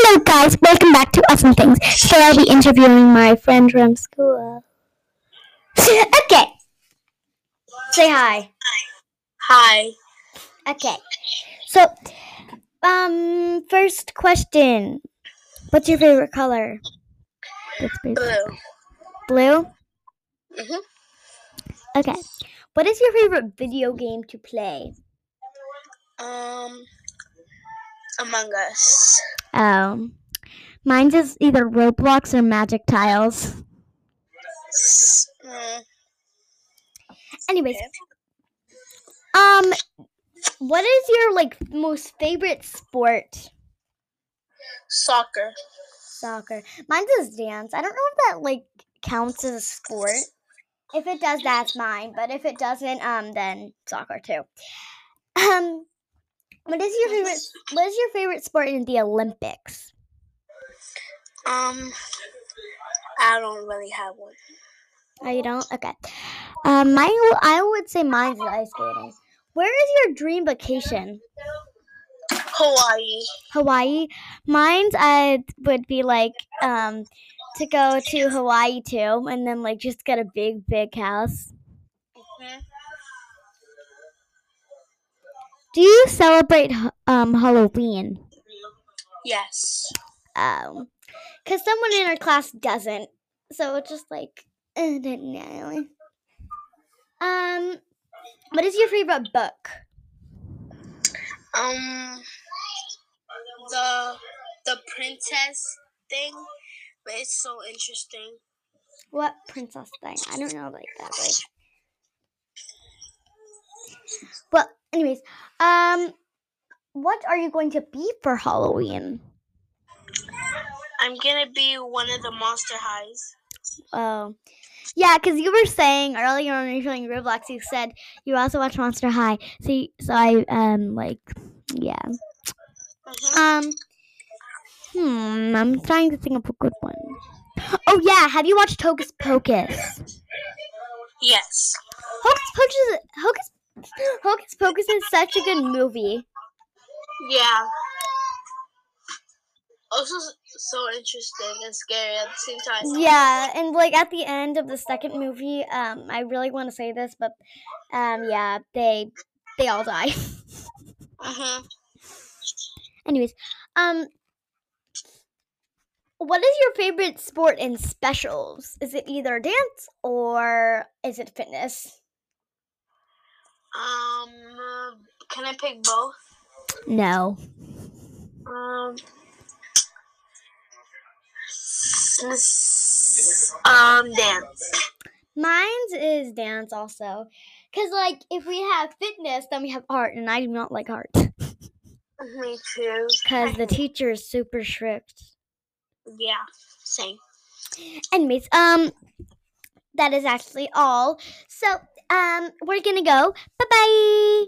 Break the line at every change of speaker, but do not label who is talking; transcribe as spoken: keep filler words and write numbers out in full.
Hello, guys. Welcome back to Awesome Things. Today I'll be interviewing my friend from school. Okay. Say hi.
Hi.
Okay. So, um, first question. What's your favorite color? That's
Blue.
Blue?
Mhm.
Okay. What is your favorite video game to play?
Um, Among Us.
Oh. Mine's is either Roblox or Magic Tiles.
S- mm,
Anyways,
okay.
um, what is your like most favorite sport?
Soccer.
Soccer. Mine's is dance. I don't know if that like counts as a sport. If it does, that's mine. But if it doesn't, um, then soccer too. Um, what is your favorite? What is your favorite sport in the Olympics?
Um, I don't really have one.
Oh, you don't? Okay. Um, mine. I would say mine's is ice skating. Where is your dream vacation?
Hawaii.
Hawaii. Mine's I would be like um to go to Hawaii too, and then like just get a big big house.
Mhm.
Do you celebrate um Halloween?
Yes.
Um, cause someone in our class doesn't, so it's just like I don't know. Um, what is your favorite book?
Um, the the princess thing, but it's so interesting.
What princess thing? I don't know like that. Like, well, anyways, um, what are you going to be for Halloween?
I'm gonna be one of the Monster Highs.
Oh, yeah, because you were saying earlier when you were playing Roblox, you said you also watch Monster High. So, you, so I um like, yeah.
Mhm.
Um, hmm, I'm trying to think of a good one. Oh yeah, have you watched Hocus Pocus?
Yes.
Hocus Pocus, Hocus, Hocus Pocus is such a good movie.
Yeah. Also, so interesting and scary at the same time.
Yeah, and like at the end of the second movie, um, I really want to say this, but um, yeah, they they all die.
Mhm.
Anyways, um, what is your favorite sport in specials? Is it either dance or is it fitness?
Um, can I pick both?
No.
Um, s- um, dance.
Mine's is dance also. Because, like, if we have fitness, then we have art, and I do not like art.
Me too.
Because the teacher is super strict.
Yeah, same.
Anyways, um, that is actually all. So, um, we're gonna go. Bye bye.